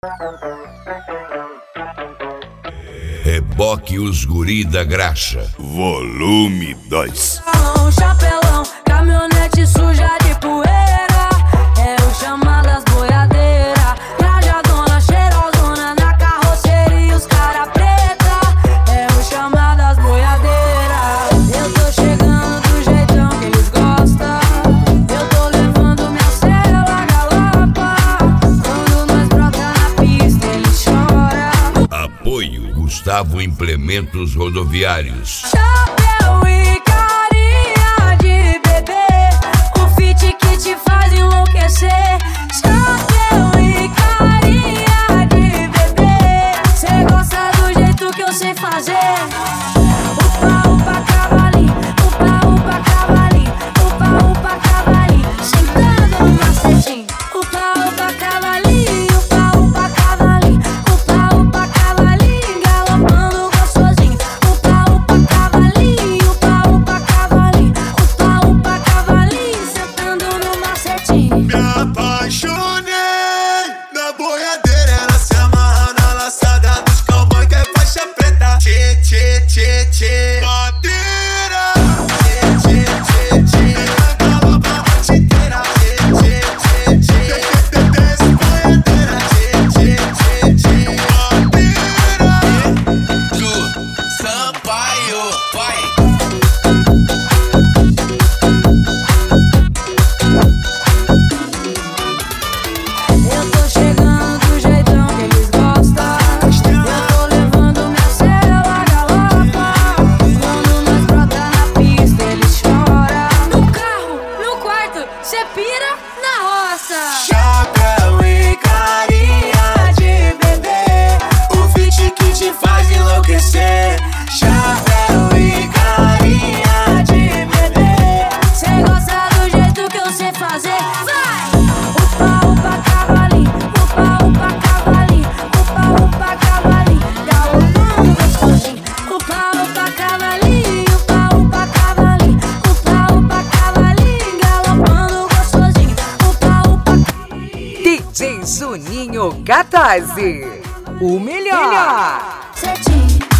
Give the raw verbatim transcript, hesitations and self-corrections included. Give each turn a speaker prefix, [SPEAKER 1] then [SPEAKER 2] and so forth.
[SPEAKER 1] Reboque os guri da graxa.
[SPEAKER 2] Volume dois.
[SPEAKER 3] Chapelão, caminhonete suja de poeira. É o chama das boiadeiras. Trajadona, cheirosona na carroceria, os cara preta. É o chama das boiadeiras. Eu tô chegando do jeitão que eles gostam. Eu tô levando minha cela galopa. Quando nós brota na pista, eles choram.
[SPEAKER 1] Apoio Gustavo Implementos Rodoviários.
[SPEAKER 3] Chapéu e carinha de bebê, o fit que te faz enlouquecer. Chapéu e carinha de bebê, cê gosta do jeito que eu sei fazer. Upa, upa, cavalinho, upa, upa, cavalinho, upa, upa, cavalinho, sentando no macetinho. Upa, upa, cavalinho, upa, upa, cavalinho, upa, upa, cavalinho, galopando gostosinho. Upa, upa, cavalinho, upa, upa, cavalinho, upa, upa, cavalinho, sentando no macetinho.
[SPEAKER 2] Me apaixonei na boiadeira. Ela se amarra na laçada dos cowboy que é faixa preta. Tchê, tchê, tchê, tchê. Madeira. Tchê, tchê, tchê, tchê. Galopa a noite inteira. Tchê, tchê, tchê, tchê. Desce boiadeira. Tchê, tchê, tchê, tchê. Madeira. Ju Sampaio, vai.
[SPEAKER 3] Eu tô chegando do jeitão que eles gostam. Eu tô levando minha cela galopa. Quando nós brota na pista, eles choram. No carro, no quarto, cê pira na roça.
[SPEAKER 2] Chapéu e carinha de bebê, o fit que te faz enlouquecer. Chapéu e carinha de bebê.
[SPEAKER 3] Cê gosta do jeito que eu sei fazer. Vai! Upa, upa, cavalinho, upa, upa, cavalinho, upa, upa, cavalinho, galopando gostosinho. Upa, upa, cavalinho, upa, upa, cavalinho, upa, upa, cavalinho, galopando gostosinho. Upa, upa.
[SPEAKER 4] D J Juninho Catarse, o melhor.
[SPEAKER 3] Cetinho.